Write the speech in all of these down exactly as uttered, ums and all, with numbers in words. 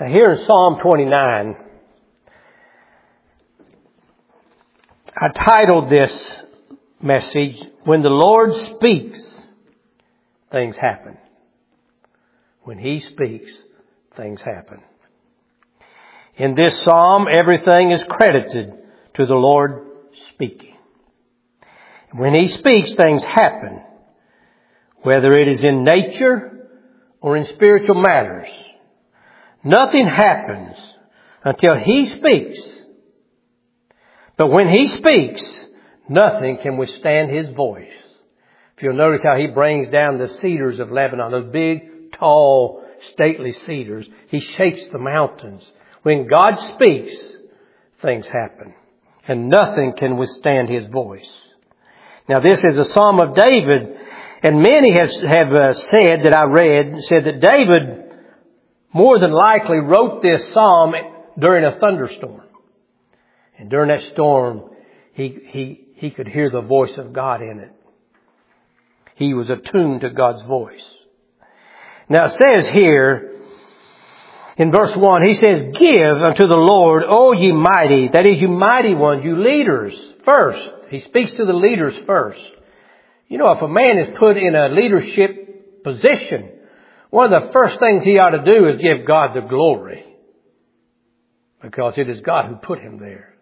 Now here in Psalm twenty-nine, I titled this message, When the Lord Speaks, Things Happen. When He speaks, things happen. In this psalm, everything is credited to the Lord speaking. When He speaks, things happen, whether it is in nature or in spiritual matters. Nothing happens until He speaks. But when He speaks, nothing can withstand His voice. If you'll notice how He brings down the cedars of Lebanon, those big, tall, stately cedars. He shakes the mountains. When God speaks, things happen. And nothing can withstand His voice. Now this is a Psalm of David. And many have, have uh, said that I read, said that David more than likely wrote this Psalm during a thunderstorm. And during that storm, he, he, he could hear the voice of God in it. He was attuned to God's voice. Now it says here, in verse one, he says, Give unto the Lord, O ye mighty, that is, you mighty ones, you leaders, first. He speaks to the leaders first. You know, if a man is put in a leadership position, one of the first things he ought to do is give God the glory. Because it is God who put him there.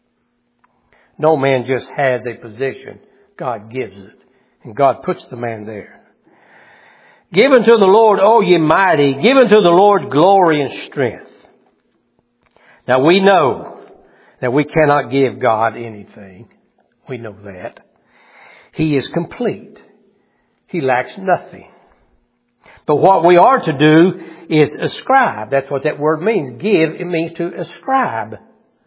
No man just has a position. God gives it. And God puts the man there. Give unto the Lord, O ye mighty, give unto the Lord glory and strength. Now we know that we cannot give God anything. We know that. He is complete. He lacks nothing. But what we are to do is ascribe. That's what that word means. Give, it means to ascribe.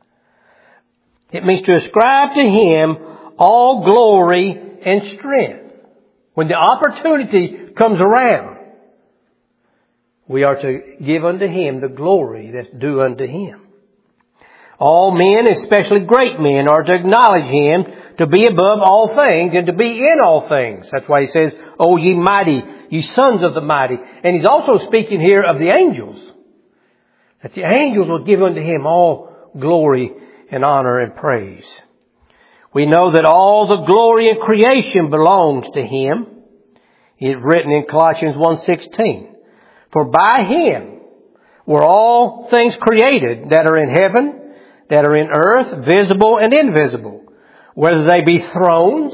It means to ascribe to Him all glory and strength. When the opportunity comes around, we are to give unto Him the glory that's due unto Him. All men, especially great men, are to acknowledge Him to be above all things and to be in all things. That's why He says, O ye mighty, ye sons of the mighty. And He's also speaking here of the angels. That the angels will give unto Him all glory and honor and praise. We know that all the glory in creation belongs to Him. It's written in Colossians one sixteen. For by Him were all things created that are in heaven, that are in earth, visible and invisible. Whether they be thrones,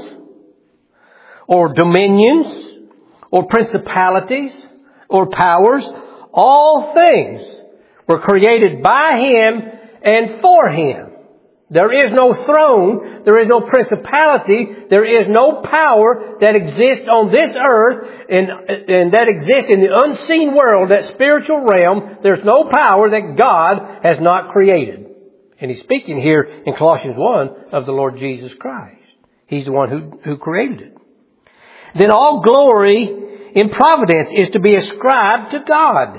or dominions, or principalities, or powers, all things were created by Him and for Him. There is no throne, there is no principality, there is no power that exists on this earth and, and that exists in the unseen world, that spiritual realm. There's no power that God has not created. And He's speaking here in Colossians one of the Lord Jesus Christ. He's the one who, who created it. Then all glory in providence is to be ascribed to God.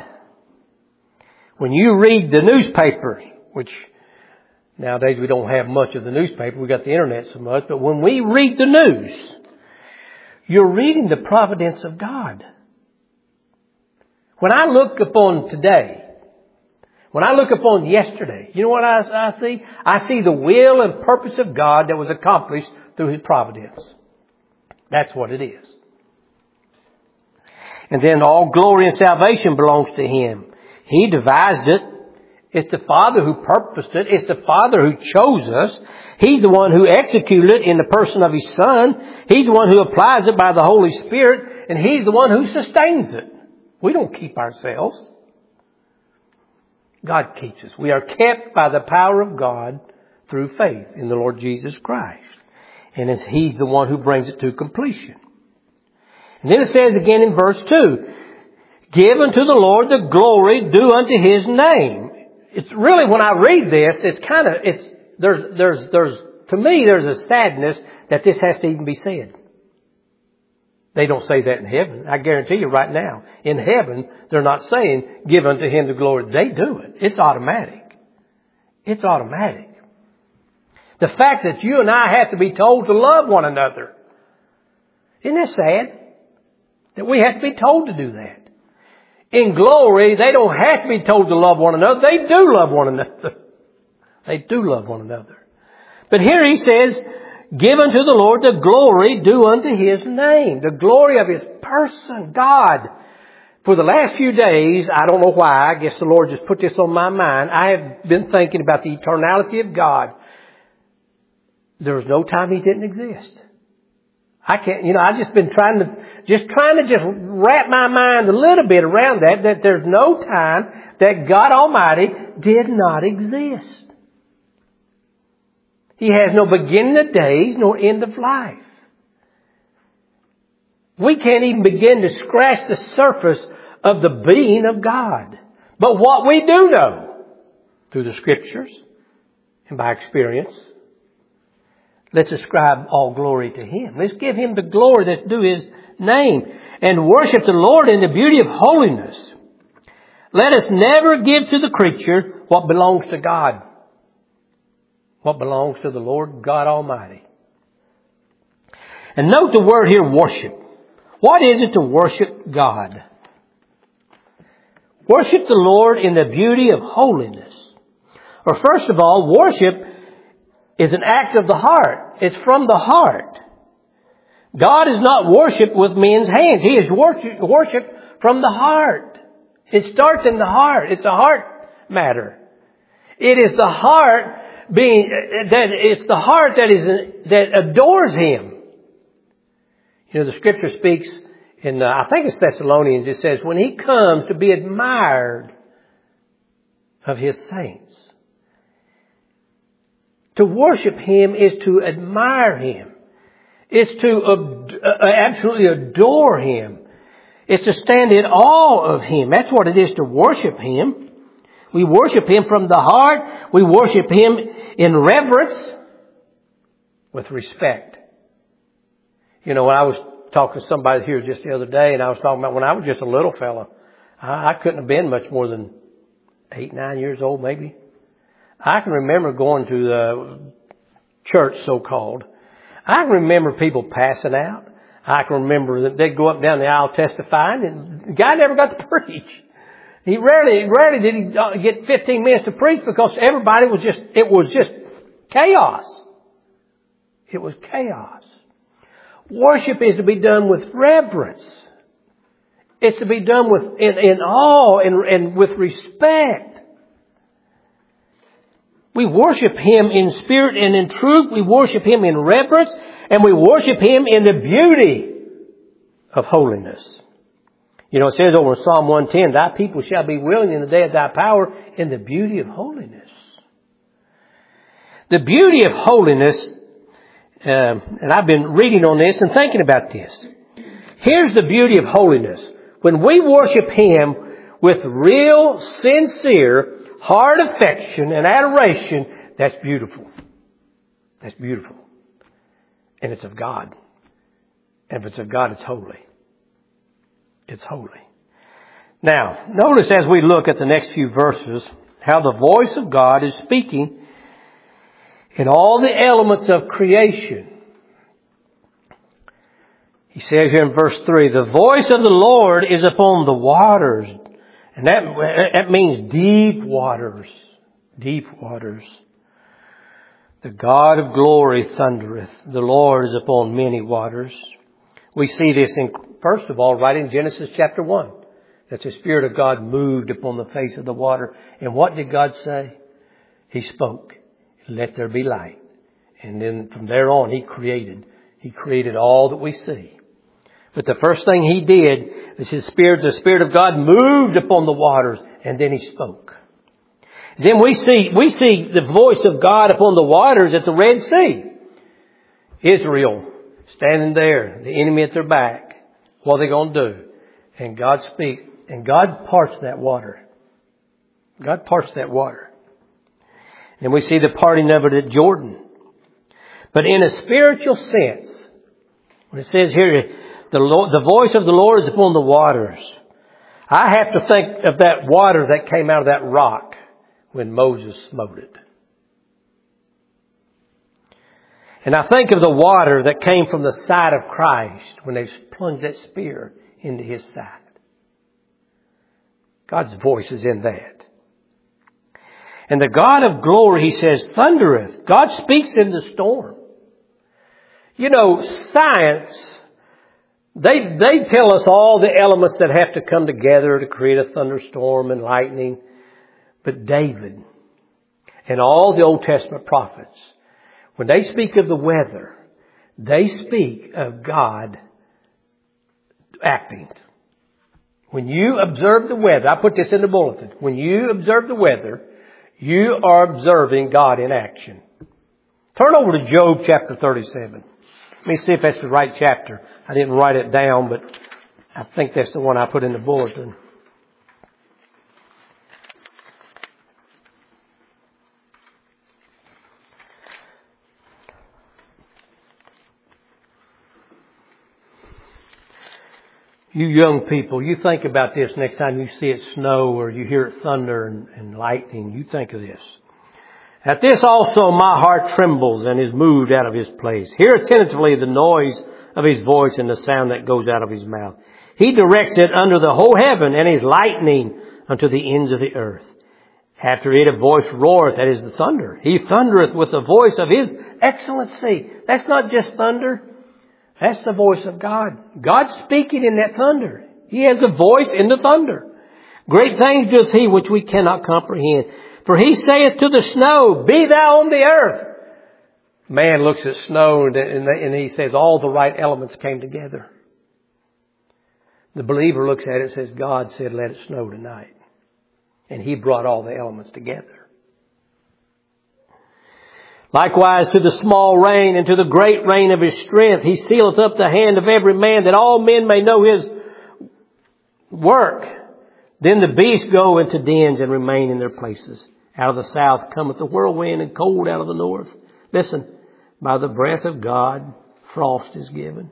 When you read the newspaper, which nowadays we don't have much of the newspaper, we got the internet so much, but when we read the news, you're reading the providence of God. When I look upon today, when I look upon yesterday, you know what I, I see? I see the will and purpose of God that was accomplished through His providence. That's what it is. And then all glory and salvation belongs to Him. He devised it. It's the Father who purposed it. It's the Father who chose us. He's the one who executed it in the person of His Son. He's the one who applies it by the Holy Spirit. And He's the one who sustains it. We don't keep ourselves. God keeps us. We are kept by the power of God through faith in the Lord Jesus Christ. And it's He's the one who brings it to completion. And then it says again in verse two, Give unto the Lord the glory due unto His name. It's really, when I read this, it's kind of, it's, there's, there's, there's, to me, there's a sadness that this has to even be said. They don't say that in heaven. I guarantee you right now, in heaven, they're not saying, give unto Him the glory. They do it. It's automatic. It's automatic. The fact that you and I have to be told to love one another. Isn't that sad? That we have to be told to do that. in glory, they don't have to be told to love one another. They do love one another. They do love one another. But here he says, give unto the Lord the glory due unto His name. The glory of His person, God. For the last few days, I don't know why, I guess the Lord just put this on my mind. I have been thinking about the eternality of God. There was no time He didn't exist. I can't, you know, I've just been trying to, just trying to just wrap my mind a little bit around that, that there's no time that God Almighty did not exist. He has no beginning of days nor end of life. We can't even begin to scratch the surface of the being of God. But what we do know, through the Scriptures and by experience, let's ascribe all glory to Him. Let's give Him the glory that's due His name and worship the Lord in the beauty of holiness. Let us never give to the creature what belongs to God. What belongs to the Lord God Almighty. And note the word here, worship. What is it to worship God? Worship the Lord in the beauty of holiness. Or first of all, worship is an act of the heart. It's from the heart. God is not worshipped with men's hands. He is worshipped from the heart. It starts in the heart. It's a heart matter. It is the heart being, that it's the heart that is, that adores Him. You know, the Scripture speaks in, uh, I think it's Thessalonians, it says, when He comes to be admired of His saints. To worship Him is to admire Him. It's to uh, absolutely adore Him. It's to stand in awe of Him. That's what it is to worship Him. We worship Him from the heart. We worship Him in reverence with respect. You know, when I was talking to somebody here just the other day, and I was talking about when I was just a little fella, I, I couldn't have been much more than eight, nine years old maybe. I can remember going to the church, so-called. I can remember people passing out. I can remember that they'd go up and down the aisle testifying, and the guy never got to preach. He rarely, rarely did he get fifteen minutes to preach because everybody was just, it was just chaos. It was chaos. Worship is to be done with reverence. It's to be done with, in, in awe and, and with respect. We worship Him in spirit and in truth. We worship Him in reverence. And we worship Him in the beauty of holiness. You know, it says over in Psalm one ten, Thy people shall be willing in the day of Thy power in the beauty of holiness. The beauty of holiness, um, and I've been reading on this and thinking about this. Here's the beauty of holiness. When we worship Him with real, sincere, heart affection and adoration, that's beautiful. That's beautiful. And it's of God. And if it's of God, it's holy. It's holy. Now, notice as we look at the next few verses, how the voice of God is speaking in all the elements of creation. He says here in verse three, the voice of the Lord is upon the waters. And that, that means deep waters. Deep waters. The God of glory thundereth. The Lord is upon many waters. We see this in, first of all, right in Genesis chapter one. That the Spirit of God moved upon the face of the water. And what did God say? He spoke. Let there be light. And then from there on, He created. He created all that we see. But the first thing He did is His Spirit, the Spirit of God moved upon the waters. And then He spoke. Then we see, we see the voice of God upon the waters at the Red Sea. Israel standing there, the enemy at their back. What are they going to do? And God speaks, and God parts that water. God parts that water. And we see the parting of it at Jordan. But in a spiritual sense, when it says here, the Lord, the voice of the Lord is upon the waters. I have to think of that water that came out of that rock when Moses smote it. And I think of the water that came from the side of Christ when they plunged that spear into His side. God's voice is in that. And the God of glory, He says, thundereth. God speaks in the storm. You know, science, they, they tell us all the elements that have to come together to create a thunderstorm and lightning. But David and all the Old Testament prophets, when they speak of the weather, they speak of God acting. When you observe the weather, I put this in the bulletin. When you observe the weather, you are observing God in action. Turn over to Job chapter thirty-seven. Let me see if that's the right chapter. I didn't write it down, but I think that's the one I put in the bulletin. You young people, you think about this next time you see it snow or you hear it thunder and, and lightning. You think of this. At this also my heart trembles and is moved out of his place. Hear attentively the noise of his voice and the sound that goes out of his mouth. He directs it under the whole heaven and is lightning unto the ends of the earth. After it a voice roareth, that is the thunder. He thundereth with the voice of his excellency. That's not just thunder. That's the voice of God. God's speaking in that thunder. He has a voice in the thunder. Great things doeth He which we cannot comprehend. For He saith to the snow, be thou on the earth. Man looks at snow and he says all the right elements came together. The believer looks at it and says, God said let it snow tonight. And He brought all the elements together. Likewise to the small rain and to the great rain of His strength, He sealeth up the hand of every man, that all men may know His work. Then the beasts go into dens and remain in their places. Out of the south cometh the whirlwind, and cold out of the north. Listen, by the breath of God, frost is given.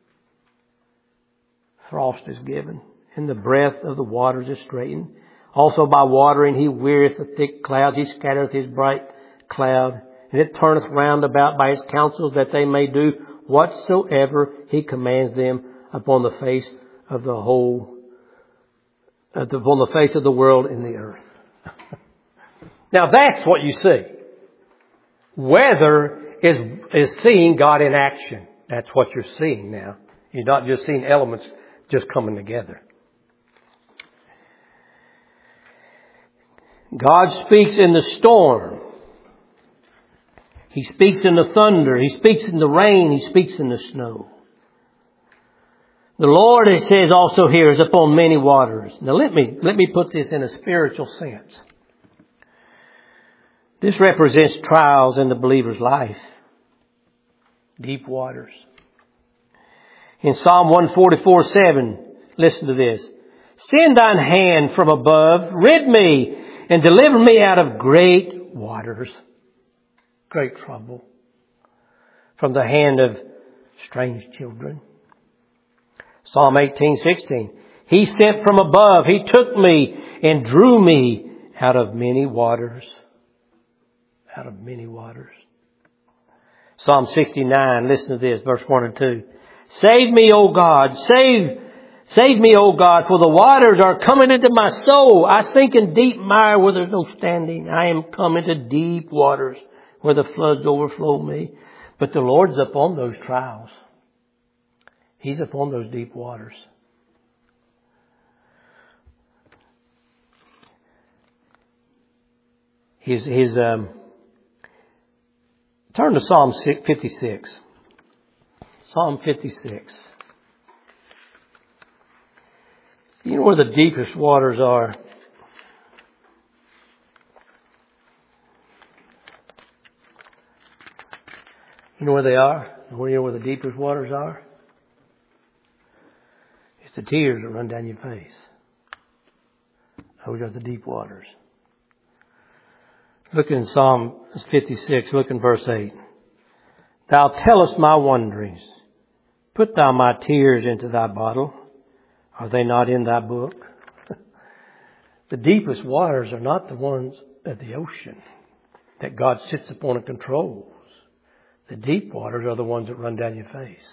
Frost is given. And the breath of the waters is straitened. Also by watering He wearieth the thick clouds. He scattereth His bright cloud. And it turneth round about by His counsels, that they may do whatsoever He commands them upon the face of the whole, uh, upon the face of the world and the earth. Now that's what you see. Weather is, is seeing God in action. That's what you're seeing now. You're not just seeing elements just coming together. God speaks in the storm. He speaks in the thunder. He speaks in the rain. He speaks in the snow. The Lord, it says also here, is upon many waters. Now let me, let me put this in a spiritual sense. This represents trials in the believer's life. Deep waters. In Psalm one forty-four seven, listen to this. Send thine hand from above, rid me, and deliver me out of great waters. Great trouble. From the hand of strange children. Psalm eighteen sixteen. He sent from above. He took me and drew me out of many waters. Out of many waters. Psalm sixty-nine. Listen to this. Verse one and two. Save me, O God. Save, save me, O God, for the waters are coming into my soul. I sink in deep mire where there's no standing. I am come into deep waters where the floods overflow me. But the Lord's upon those trials. He's upon those deep waters. His, his, um, turn to Psalm fifty-six. Psalm fifty-six. You know where the deepest waters are? You know where they are? You know where the deepest waters are? It's the tears that run down your face. Those are the deep waters. Look in Psalm fifty-six, look in verse eight. Thou tellest my wanderings. Put thou my tears into thy bottle. Are they not in thy book? The deepest waters are not the ones of the ocean that God sits upon and controls. The deep waters are the ones that run down your face.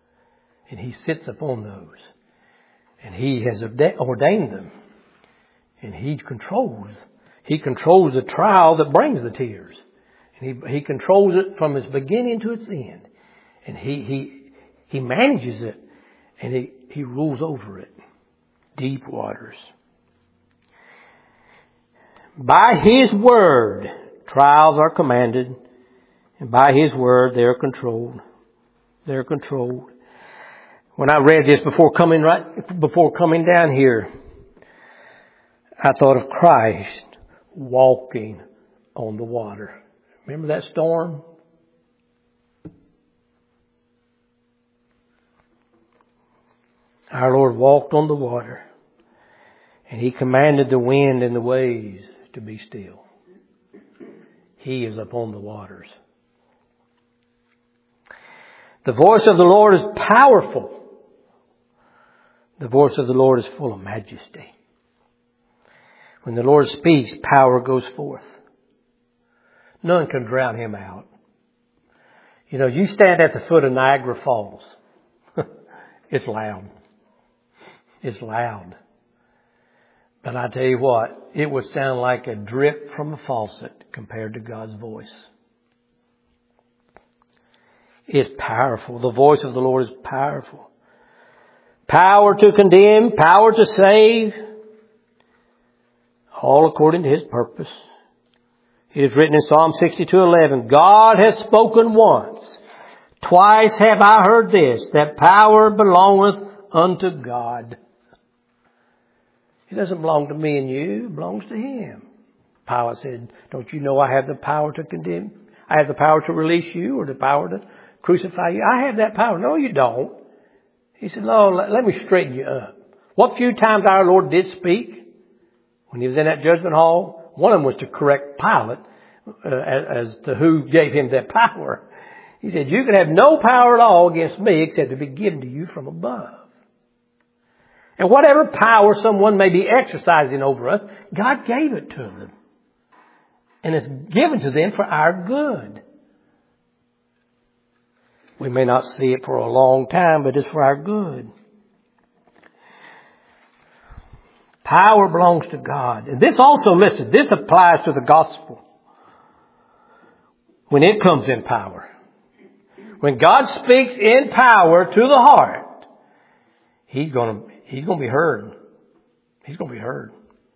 And He sits upon those. And He has ordained them. And He controls. He controls the trial that brings the tears. And He, he controls it from its beginning to its end. And He, He, He manages it. And He, He rules over it. Deep waters. By His word, trials are commanded. And by His word, they are controlled. They are controlled. When I read this before coming right, before coming down here, I thought of Christ walking on the water. Remember that storm? Our Lord walked on the water. And He commanded the wind and the waves to be still. He is upon the waters. The voice of the Lord is powerful. The voice of the Lord is full of majesty. When the Lord speaks, power goes forth. None can drown Him out. You know, you stand at the foot of Niagara Falls. It's loud. It's loud. But I tell you what, it would sound like a drip from a faucet compared to God's voice. It's powerful. The voice of the Lord is powerful. Power to condemn, power to save, all according to His purpose. It is written in Psalm sixty-two eleven, God has spoken once. Twice have I heard this, that power belongeth unto God. It doesn't belong to me and you. It belongs to Him. Pilate said, don't you know I have the power to condemn? I have the power to release you or the power to crucify you. I have that power. No, you don't. He said, no, let me straighten you up. What few times our Lord did speak when He was in that judgment hall, one of them was to correct Pilate uh, as, as to who gave Him that power. He said, you can have no power at all against me except to be given to you from above. And whatever power someone may be exercising over us, God gave it to them. And it's given to them for our good. We may not see it for a long time, but it's for our good. Power belongs to God. And this also, listen, this applies to the gospel. When it comes in power. When God speaks in power to the heart, He's going to, He's going to be heard. He's going to be heard.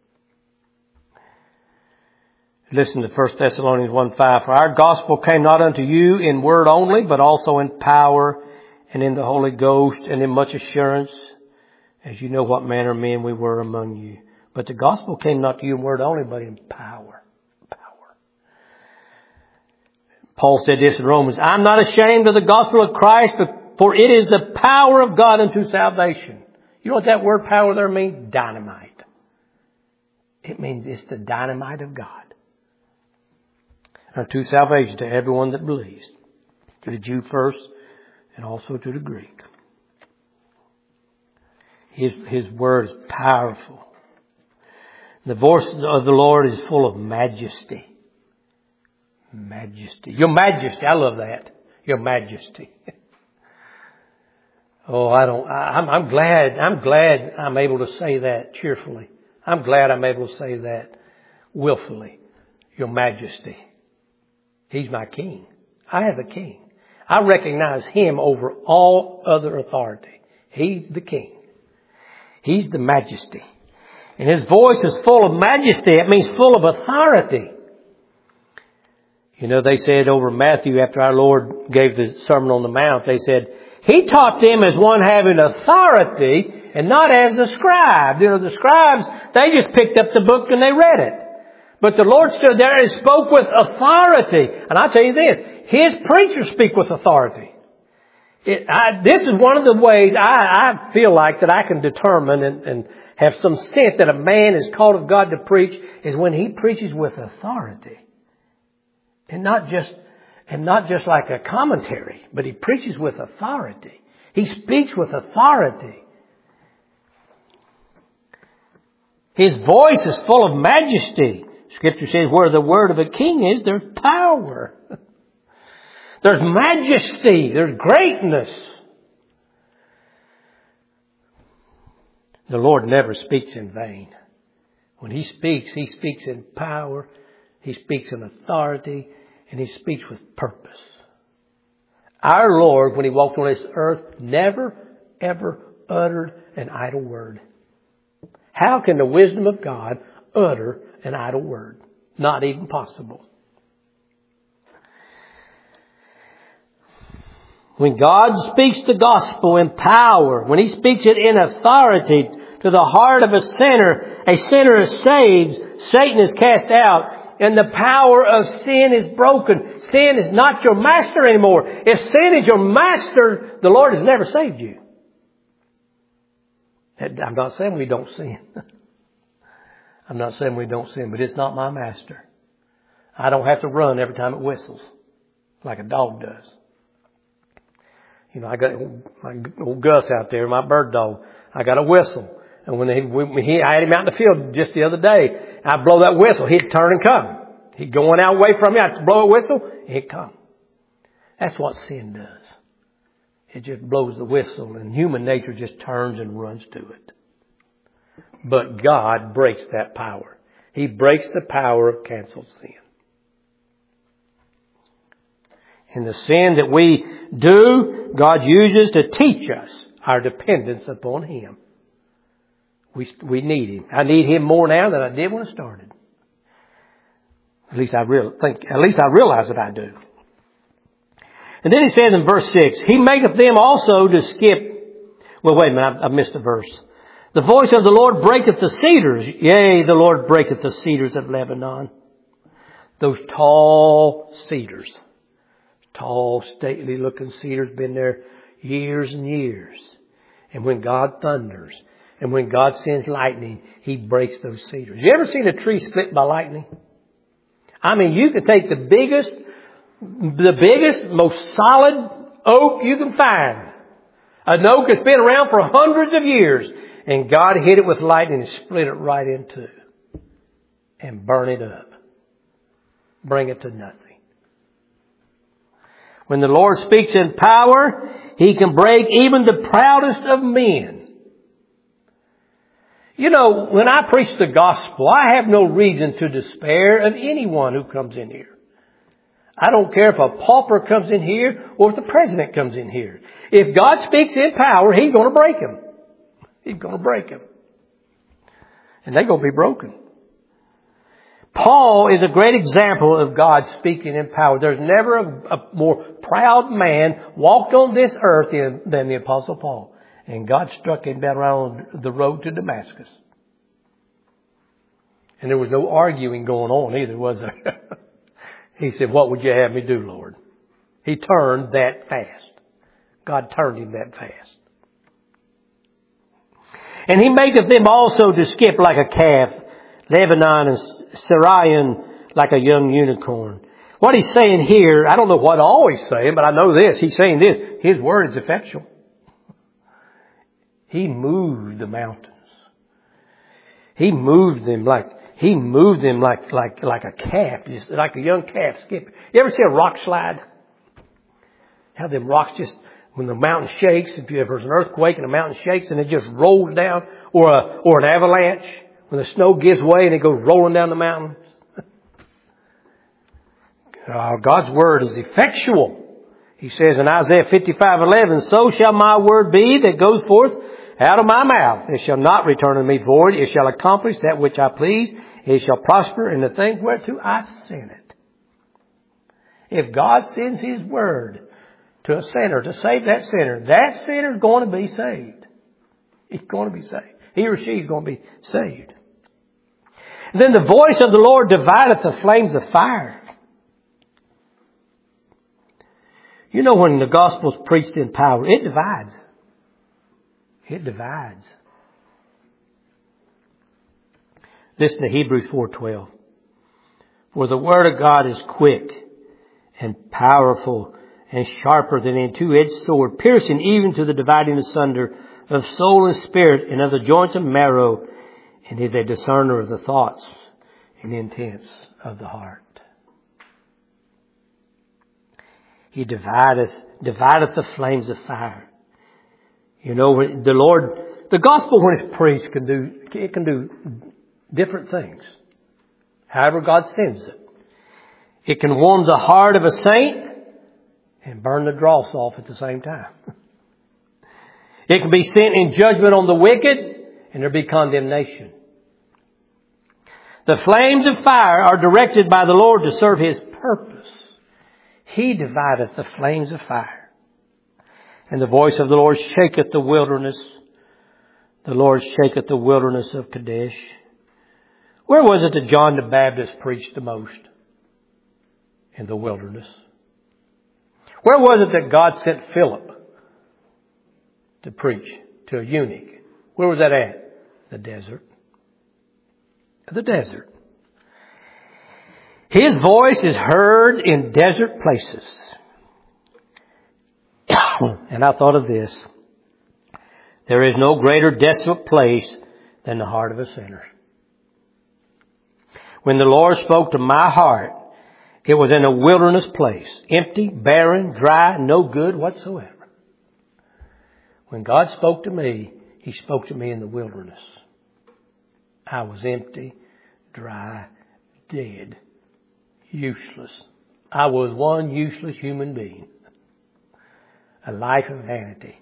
Listen to First Thessalonians one five. For our gospel came not unto you in word only, but also in power and in the Holy Ghost and in much assurance, as you know what manner of men we were among you. But the gospel came not to you in word only, but in power. Power. Paul said this in Romans, I'm not ashamed of the gospel of Christ, for it is the power of God unto salvation. You know what that word power there means? Dynamite. It means it's the dynamite of God. Unto salvation to everyone that believes. To the Jew first and also to the Greek. His, his word is powerful. The voice of the Lord is full of majesty. Majesty. Your majesty. I love that. Your majesty. Oh, I don't, I, I'm, I'm glad, I'm glad I'm able to say that cheerfully. I'm glad I'm able to say that willfully. Your majesty. He's my king. I have a king. I recognize Him over all other authority. He's the king. He's the majesty. And His voice is full of majesty. It means full of authority. You know, they said over Matthew after our Lord gave the Sermon on the Mount, they said, He taught them as one having authority and not as a scribe. You know, the scribes, they just picked up the book and they read it. But the Lord stood there and spoke with authority. And I tell you this, His preachers speak with authority. It, I, this is one of the ways I, I feel like that I can determine and, and have some sense that a man is called of God to preach is when he preaches with authority. And not just, and not just like a commentary, but he preaches with authority. He speaks with authority. His voice is full of majesty. Scripture says where the word of a king is, there's power. There's majesty. There's greatness. The Lord never speaks in vain. When He speaks, He speaks in power, He speaks in authority, and He speaks with purpose. Our Lord, when He walked on this earth, never, ever uttered an idle word. How can the wisdom of God utter an idle word? Not even possible. When God speaks the gospel in power, when He speaks it in authority to the heart of a sinner, a sinner is saved, Satan is cast out, and the power of sin is broken. Sin is not your master anymore. If sin is your master, the Lord has never saved you. I'm not saying we don't sin. I'm not saying we don't sin, but it's not my master. I don't have to run every time it whistles like a dog does. You know, I got my old Gus out there, my bird dog. I got a whistle. And when he, when he, I had him out in the field just the other day, I blow that whistle, he'd turn and come. He'd go on out away from me, I'd blow a whistle, he'd come. That's what sin does. It just blows the whistle and human nature just turns and runs to it. But God breaks that power. He breaks the power of canceled sin. And the sin that we do, God uses to teach us our dependence upon Him. We, we need Him. I need Him more now than I did when I started. At least I real, think, at least I realize that I do. And then He says in verse six, He maketh them also to skip. Well, wait a minute, I, I missed a verse. The voice of the Lord breaketh the cedars. Yea, the Lord breaketh the cedars of Lebanon. Those tall cedars. Tall, stately looking cedars, been there years and years. And when God thunders, and when God sends lightning, He breaks those cedars. You ever seen a tree split by lightning? I mean, you can take the biggest, the biggest, most solid oak you can find. An oak that's been around for hundreds of years. And God hit it with lightning and split it right in two. And burn it up. Bring it to nothing. When the Lord speaks in power, He can break even the proudest of men. You know, when I preach the gospel, I have no reason to despair of anyone who comes in here. I don't care if a pauper comes in here or if the president comes in here. If God speaks in power, He's going to break him. He's going to break him. And they're going to be broken. Paul is a great example of God speaking in power. There's never a, a more proud man walked on this earth than, than the Apostle Paul. And God struck him down around the road to Damascus. And there was no arguing going on either, was there? He said, what would you have me do, Lord? He turned that fast. God turned him that fast. And He maketh them also to skip like a calf, Lebanon and Syrian like a young unicorn. What He's saying here, I don't know what all He's saying, but I know this. He's saying this. His word is effectual. He moved the mountains. He moved them like, He moved them like, like, like a calf, just like a young calf skipping. You ever see a rock slide? How them rocks just, when the mountain shakes, if there's an earthquake and the mountain shakes and it just rolls down, or a, or an avalanche, when the snow gives way and it goes rolling down the mountain. uh, God's word is effectual. He says in Isaiah fifty-five eleven, so shall my word be that goes forth out of my mouth. It shall not return unto me void. It shall accomplish that which I please. It shall prosper in the thing whereto I send it. If God sends His word to a sinner to save that sinner, that sinner is going to be saved. He's going to be saved. He or she is going to be saved. And then the voice of the Lord divideth the flames of fire. You know, when the gospel is preached in power, it divides. It divides. Listen to Hebrews four twelve. For the word of God is quick and powerful and sharper than any two-edged sword, piercing even to the dividing asunder of soul and spirit and of the joints and marrow, and is a discerner of the thoughts and intents of the heart. He divideth, divideth the flames of fire. You know, the Lord, the gospel when it's preached can do, it can do different things. However God sends it. It can warm the heart of a saint and burn the dross off at the same time. It can be sent in judgment on the wicked, and there be condemnation. The flames of fire are directed by the Lord to serve His purpose. He divideth the flames of fire. And the voice of the Lord shaketh the wilderness. The Lord shaketh the wilderness of Kadesh. Where was it that John the Baptist preached the most? In the wilderness. Where was it that God sent Philip to preach to a eunuch? Where was that at? The desert. The desert. His voice is heard in desert places. And I thought of this. There is no greater desolate place than the heart of a sinner. When the Lord spoke to my heart, it was in a wilderness place, empty, barren, dry, no good whatsoever. When God spoke to me, He spoke to me in the wilderness. I was empty, dry, dead, useless. I was one useless human being. A life of vanity.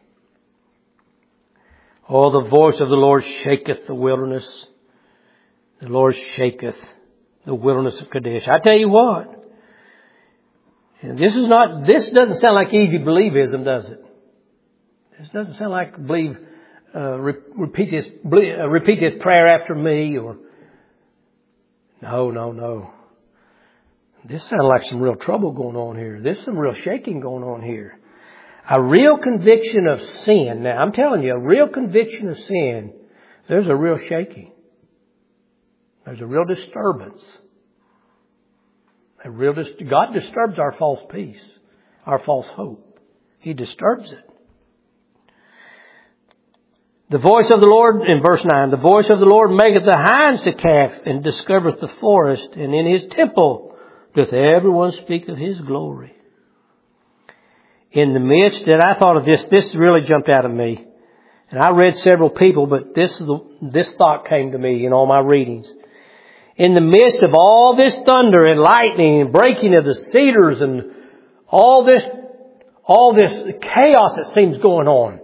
Oh, the voice of the Lord shaketh the wilderness. The Lord shaketh the wilderness of Kadesh. I tell you what. And this is not, this doesn't sound like easy believism, does it? This doesn't sound like believe, uh, re- repeat this, believe, uh, repeat this prayer after me or, no, no, no. This sounds like some real trouble going on here. There's some real shaking going on here. A real conviction of sin. Now, I'm telling you, a real conviction of sin, there's a real shaking. There's a real disturbance. A real dis- God disturbs our false peace, our false hope. He disturbs it. The voice of the Lord, in verse nine, the voice of the Lord maketh the hinds to calf and discovereth the forest, and in His temple doth everyone speak of His glory. In the midst, and I thought of this, this really jumped out of me. And I read several people, but this, this thought came to me in all my readings. In the midst of all this thunder and lightning and breaking of the cedars and all this, all this chaos that seems going on,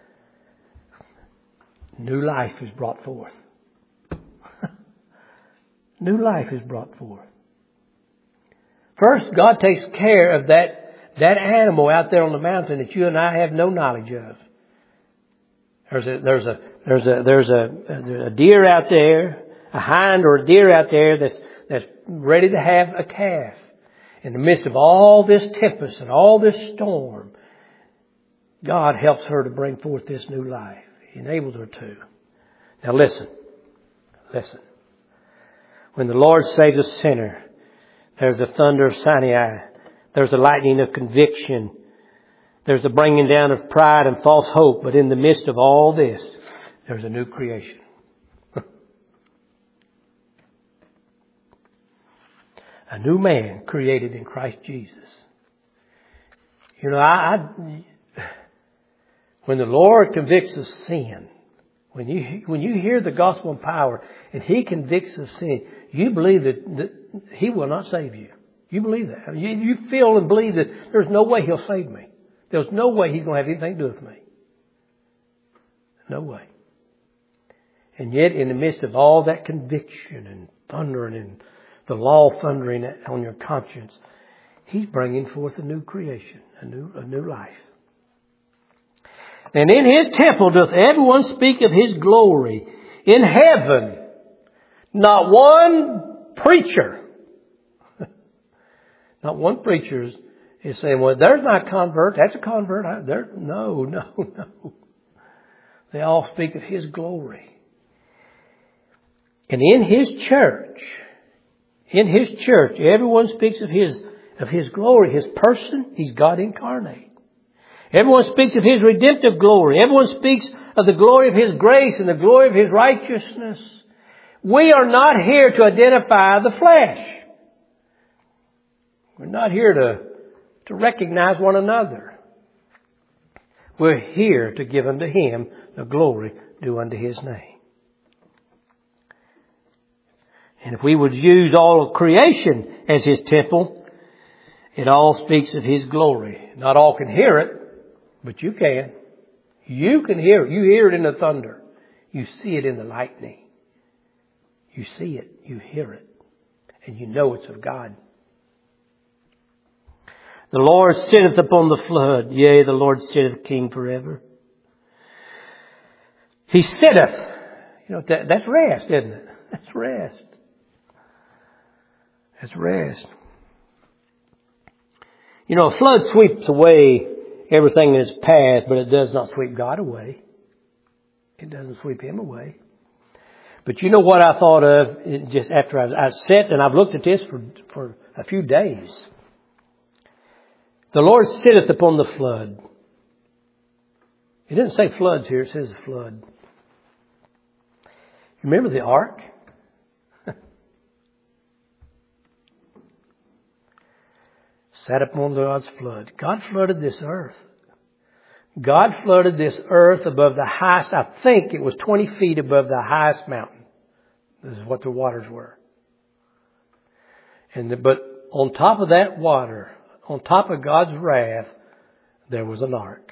new life is brought forth. New life is brought forth. First, God takes care of that, that animal out there on the mountain that you and I have no knowledge of. There's a, there's a, there's a, there's a, a deer out there, a hind or a deer out there that's, that's ready to have a calf. In the midst of all this tempest and all this storm, God helps her to bring forth this new life. He enables her to. Now listen. Listen. When the Lord saves a sinner, there's a thunder of Sinai. There's a lightning of conviction. There's a bringing down of pride and false hope. But in the midst of all this, there's a new creation. A new man created in Christ Jesus. You know, I, I when the Lord convicts of sin, when you when you hear the gospel in power and He convicts of sin, you believe that, that He will not save you. You believe that. You, you feel and believe that there's no way He'll save me. There's no way He's going to have anything to do with me. No way. And yet, in the midst of all that conviction and thundering and the law thundering on your conscience, He's bringing forth a new creation, a new, a new life. And in His temple doth everyone speak of His glory. In heaven, not one preacher, not one preacher is, is saying, well, there's my convert. That's a convert. I, there, no, no, no. They all speak of His glory. And in His church, in His church, everyone speaks of His, of His glory, His person. He's God incarnate. Everyone speaks of His redemptive glory. Everyone speaks of the glory of His grace and the glory of His righteousness. We are not here to identify the flesh. We're not here to, to recognize one another. We're here to give unto Him the glory due unto His name. And if we would use all of creation as His temple, it all speaks of His glory. Not all can hear it, but you can. You can hear it. You hear it in the thunder. You see it in the lightning. You see it. You hear it. And you know it's of God. The Lord sitteth upon the flood. Yea, the Lord sitteth King forever. He sitteth. You know, that, that's rest, isn't it? That's rest. That's rest. You know, a flood sweeps away everything in its path, but it does not sweep God away. It doesn't sweep Him away. But you know what I thought of it just after I, I sat and I've looked at this for, for a few days. The Lord sitteth upon the flood. It didn't say floods here, it says the flood. Remember the ark? Sat upon God's flood. God flooded this earth. God flooded this earth above the highest, I think it was twenty feet above the highest mountain. This is what the waters were. And the, but on top of that water, on top of God's wrath, there was an ark.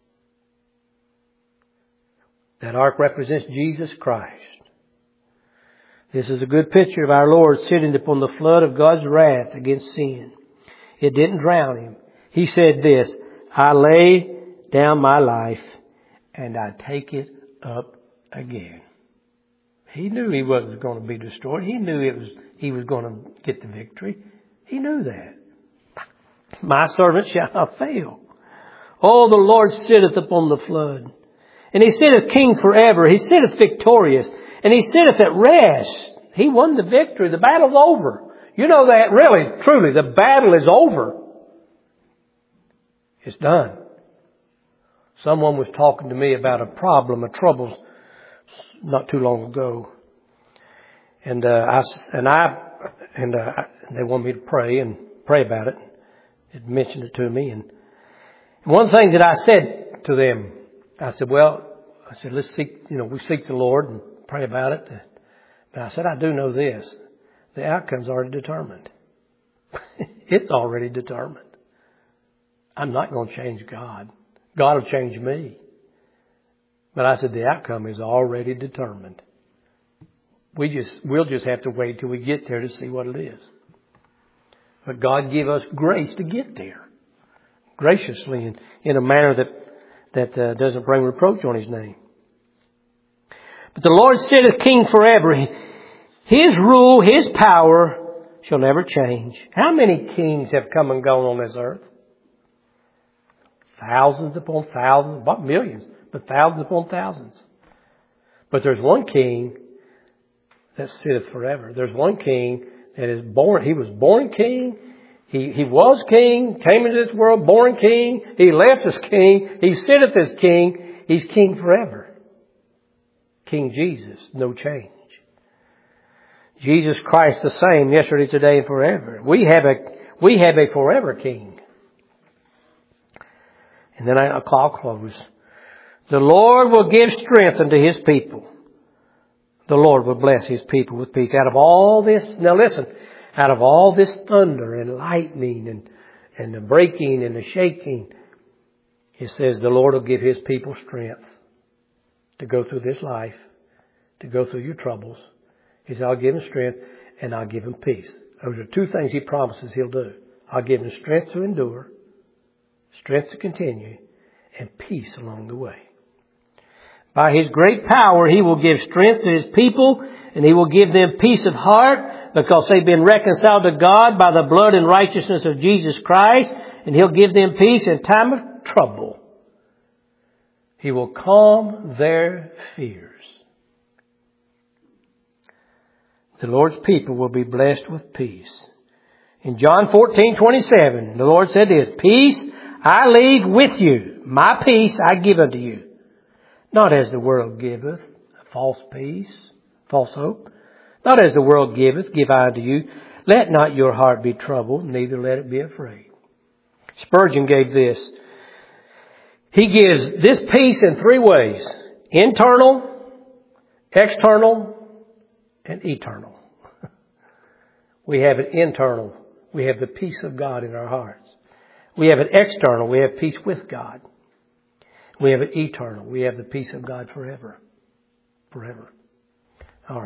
That ark represents Jesus Christ. This is a good picture of our Lord sitting upon the flood of God's wrath against sin. It didn't drown Him. He said this, I lay down my life and I take it up again. He knew He wasn't going to be destroyed. He knew it was He was going to get the victory. He knew that. My servant shall not fail. Oh, the Lord sitteth upon the flood. And He sitteth King forever. He sitteth victorious. And He sitteth at rest. He won the victory. The battle's over. You know that, really, truly, the battle is over. It's done. Someone was talking to me about a problem, a trouble, not too long ago. And, uh, I, and I, and, uh, they wanted me to pray and pray about it. It mentioned it to me. And one of the things that I said to them, I said, well, I said, let's seek, you know, we seek the Lord and pray about it. But I said, I do know this. The outcome's already determined. It's already determined. I'm not going to change God. God will change me. But I said, the outcome is already determined. We just, we'll just have to wait till we get there to see what it is. But God give us grace to get there. Graciously in, in a manner that, that uh, doesn't bring reproach on His name. But the Lord sitteth King forever. His rule, His power shall never change. How many kings have come and gone on this earth? Thousands upon thousands, not millions, but thousands upon thousands. But there's one king that sitteth forever. There's one king that is born. He was born king. He, he was king, came into this world, born king. He left as king. He sitteth as king. He's king forever. King Jesus, no change. Jesus Christ the same yesterday, today, and forever. We have a, we have a forever king. And then I, I'll close. The Lord will give strength unto His people. The Lord will bless His people with peace. Out of all this, now listen, out of all this thunder and lightning and, and the breaking and the shaking, it says the Lord will give His people strength to go through this life, to go through your troubles. He said, I'll give Him strength and I'll give Him peace. Those are two things He promises He'll do. I'll give Him strength to endure, strength to continue, and peace along the way. By His great power, He will give strength to His people, and He will give them peace of heart because they've been reconciled to God by the blood and righteousness of Jesus Christ, and He'll give them peace in time of trouble. He will calm their fears. The Lord's people will be blessed with peace. In John fourteen twenty-seven, the Lord said this, peace I leave with you, my peace I give unto you. Not as the world giveth, false peace, false hope. Not as the world giveth, give I unto you. Let not your heart be troubled, neither let it be afraid. Spurgeon gave this. He gives this peace in three ways. Internal, external, and eternal. We have it internal. We have the peace of God in our hearts. We have it external. We have peace with God. We have it eternal. We have the peace of God forever. Forever.